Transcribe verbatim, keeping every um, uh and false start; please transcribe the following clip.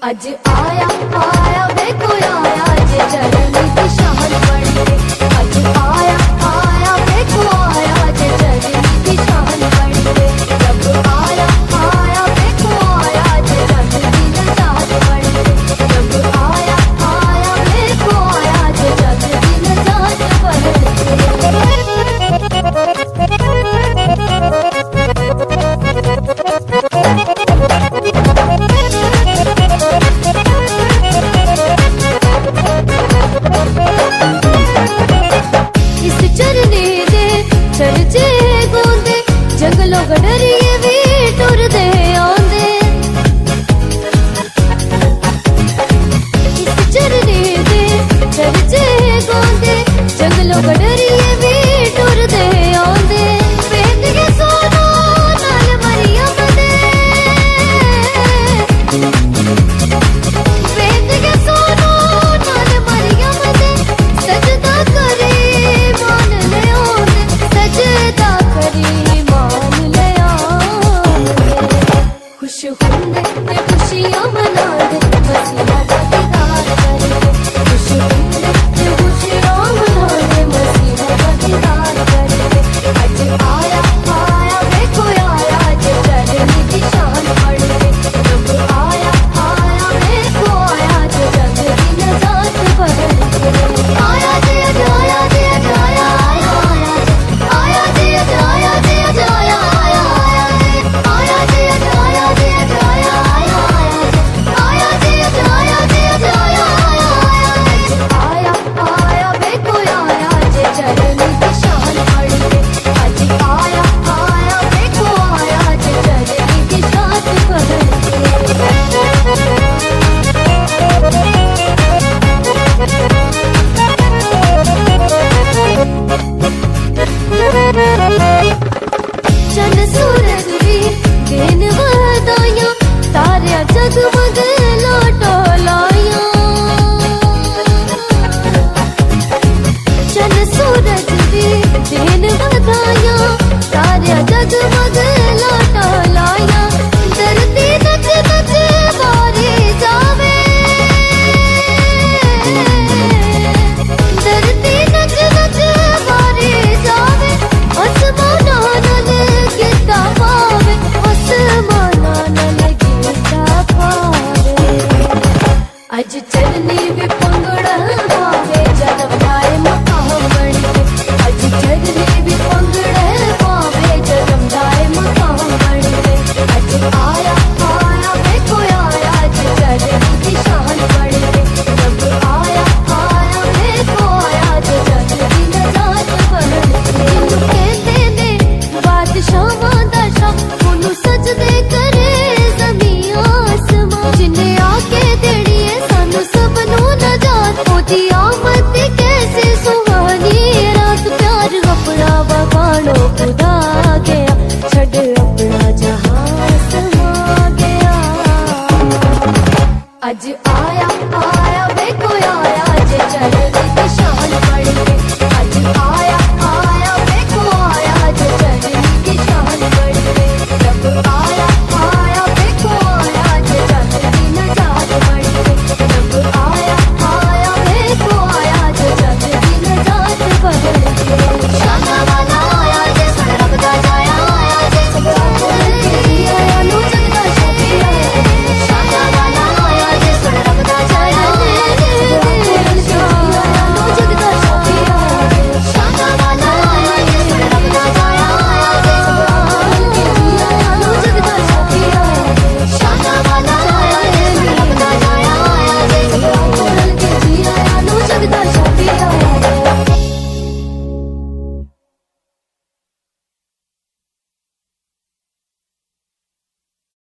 अज आया आया वे कोई आया जे चढ़नी की शान बन के। अज आया आया वे को आया जे चढ़नी की शान बन के। जब आया आया वे को आया जे चढ़नी की शान बन के। जब आया आया वे को आया जे चढ़नी की शान बन चर्चे गोंदे जंगलों गडरिए भी टुरदे आंदे। इस चरने दे चर्चे गोंदे जंगलों गडरिए भी टुरदे आंदे। पेंद के सोना नाल मरियम दे, पेंद के सोना नाल मरियम दे। सजदा करे मान ले आंदे, सजदा करी मान ले आंदे। खुश होंदे ते खुशियां मनांदे, मसीहा दा दीदार करके। खुश होंदे ते खुशियां मनांदे, मसीहा दा दीदार करके। अज आया आया वे कोई आया जे चढ़नी की शान बढ़ के। जब आया आया वे को आया जे चढ़नी नजात बढ़ के। आया जे अज आया जे अज आया आया आया जे अज आया जे अज आया आया आया जे अज आया जे अज आया आया आया जे अज आया जे अज आया आया आया आया वे कोई आया जे चढ़नी की शान बढ़ के। अज आया आया वे को आया जे चढ़नी की शान बढ़ के। चंद सूरज भी दिन बधाइयां, तारियां जगमग लोटो लाइयां। चंद सूरज भी दिन बधाइयां, तारियां जगमग लोटो लाइयां। धरती नच नच बारी जावे, धरती नच नच बारी जावे। आसमाना नल गीता पावे, आसमाना नल गीता पावे। अज चरनी भी पंगड़ा पावे, जन्म दाए मकाम बन के। अज चरनी भी पंगड़ा पावे, जन्म दाए मकाम बन के। अज आया आया वे कोई आया जे चरनी की शान बढ़ के। जब आया आया वे को आया जे चरनी नजात बढ़ के। जिन्नू कहते ने बादशाहां दा शाह, ओनू सजदे करे ज़मीं आसमां। जिन्ने आके देनी है सानू सबनू नजात, ओदी आमद दी कैसे सुहानी रात। प्यार अपना बखानो खुदा गया, छड़ अपना जहां समा गया। अज आया आया वे कोई आया